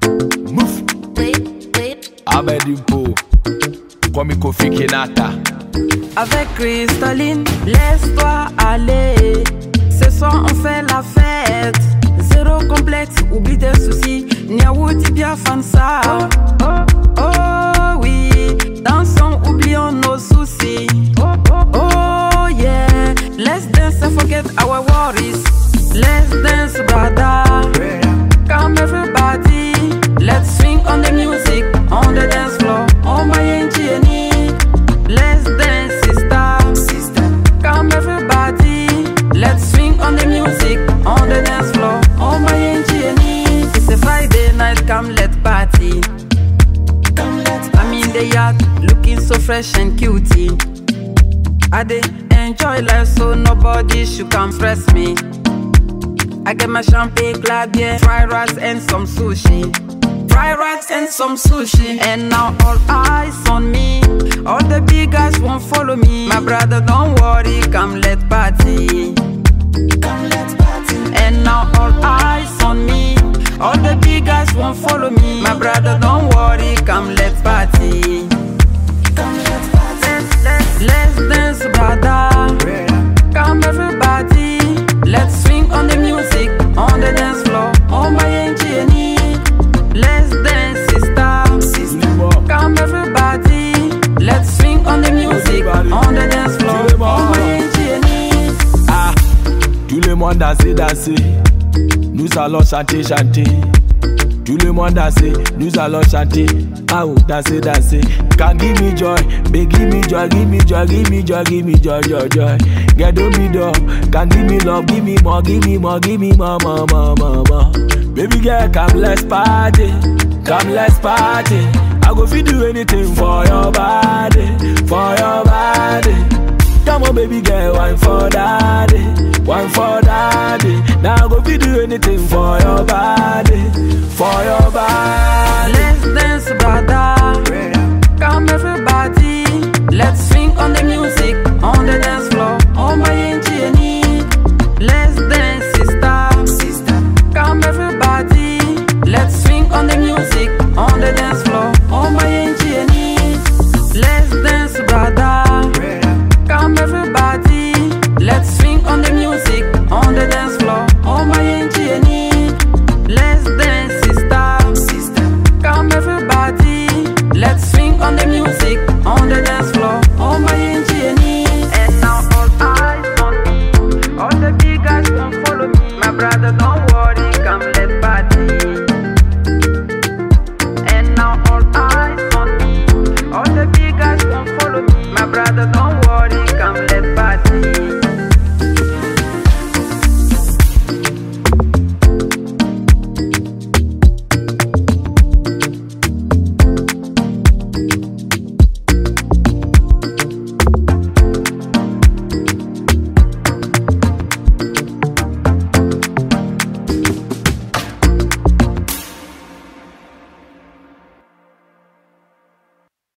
Move. Abedimpo. Comme Kofi Kenata. Avec Cristalline, laisse-toi aller. Ce soir on fait la fête. Zéro complexe, oublie tes soucis. Niaouti bien fansa. Oh, oh, oh oui. Dansons, oublions nos soucis. Oh yeah. Let's dance and forget our worries. Let's dance, brother. Come everybody. Let's swing on the music, on the dance floor. Oh my engineer. Let's dance, sister. Come everybody. Let's swing on the music, on the dance floor. Oh my engineer. It's a Friday night, come let's party. I'm in the yard, looking so fresh and cutie. I dey enjoy life so nobody should come press me. I get my champagne, glad yeah, fried rice and some sushi. Fried rice and some sushi. And now all eyes on me. All the big guys won't follow me. My brother, don't worry, come let party. And now all eyes on me. All the big guys won't follow me. My brother, don't worry, come let party. Let's dance, brother. Come everybody. Let's swing on the music, on the dance floor. Oh my engineer. Let's dance, sister. Come everybody. Let's swing on the music, on the dance floor. Oh my engineer. Ah, tout le monde danser. Nous allons chanter. Tout le monde danser, nous allons chanter. Ah oh, danser. Can give me joy, baby, give me joy. Get on me door, can give me love, give me more. Baby girl, come let's party. I go fit do anything for your body. Come on, baby girl, wine for daddy. Now I go fit do anything for your body. Let's dance, brother. Come everybody. Let's swing on the music, on the dance floor. Oh my engineer. Let's dance, sister. Come everybody. Let's swing on the music, on the dance floor. Oh my engineer. Let's dance, brother. Come everybody. Let's swing on the music, on the dance floor. Oh my engineer. Let's dance, sister. Come everybody. Let's swing on the music, on the dance floor. Oh my engineer. And now all eyes on me. All the big guys won't follow me. My brother, don't worry, come let party. And now all eyes on me. All the big guys won't follow me. My brother, don't